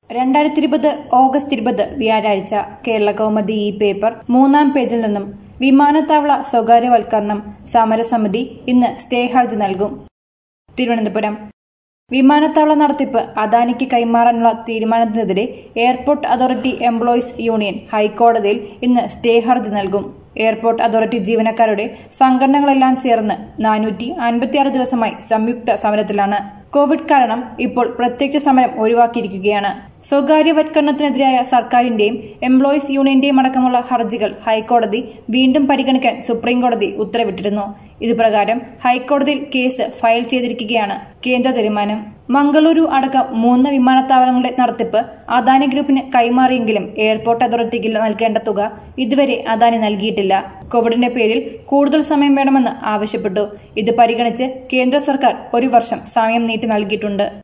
2020 August 20 വ്യാഴാഴ്ച കേരള കൗമുദി ഈ paper 3-ാം പേജിൽ നിന്നും വിമാനത്താവള സ്വകാര്യവൽക്കരണം സമരസമിതി ഇന്ന് സ്റ്റേ ഹർജി നൽകും. തിരുവനന്തപുരം വിമാനത്താവള നടത്തിപ്പ് അദാനിക്ക് കൈമാറാനുള്ള തീരുമാനത്തിനെതിരെ എയർപോർട്ട് അതോറിറ്റി എംപ്ലോയീസ് യൂണിയൻ ഹൈക്കോടതിയിൽ ഇന്ന് സ്റ്റേ ഹർജി നൽകും. എയർപോർട്ട് അതോറിറ്റി ജീവനക്കാരുടെ സംഘടനകളെല്ലാം ചേർന്ന് 456 ദിവസമായി സംയുക്ത സമരത്തിലാണ്. കോവിഡ് കാരണം ഇപ്പോൾ പ്രത്യക്ഷ സമരം ഒഴിവാക്കിയിരിക്കുകയാണ്. സ്വകാര്യവൽക്കരണത്തിനെതിരായ സർക്കാരിന്റെയും എംപ്ലോയീസ് യൂണിയന്റെയും അടക്കമുള്ള ഹർജികൾ ഹൈക്കോടതി വീണ്ടും പരിഗണിക്കാൻ സുപ്രീംകോടതി ഉത്തരവിട്ടിരുന്നു. ഇതുപ്രകാരം ഹൈക്കോടതിയിൽ കേസ് ഫയൽ ചെയ്തിരിക്കുകയാണ്. കേന്ദ്ര തീരുമാനം മംഗളൂരു അടക്കം 3 വിമാനത്താവളങ്ങളുടെ നടത്തിപ്പ് അദാനി ഗ്രൂപ്പിന് കൈമാറിയെങ്കിലും എയർപോർട്ട് അതോറിറ്റിക്ക് നൽകേണ്ട തുക ഇതുവരെ അദാനി നൽകിയിട്ടില്ല. കോവിഡിന്റെ പേരിൽ കൂടുതൽ സമയം വേണമെന്ന് ആവശ്യപ്പെട്ടു. ഇത് പരിഗണിച്ച് കേന്ദ്ര സർക്കാർ 1 വർഷം സമയം നീട്ടി നൽകിയിട്ടുണ്ട്.